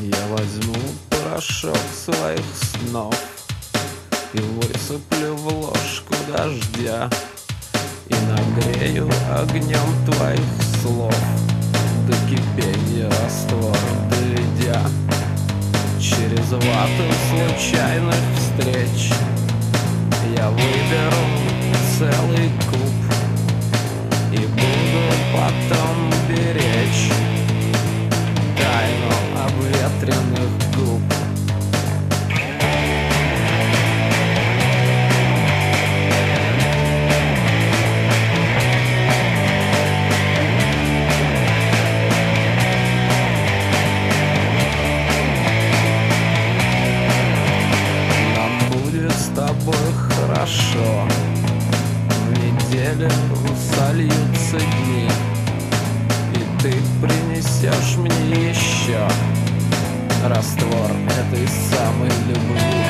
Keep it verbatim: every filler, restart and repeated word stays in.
Я возьму порошок своих снов и высыплю в ложку дождя, и нагрею огнем твоих слов до кипения раствор доведя. Через вату случайных встреч я выберу целый куб и буду потом беречь тайну обветренных губ. Нам будет с тобой хорошо, в неделю сольются дни, и ты принесешь мне еще раствор этой самой любви.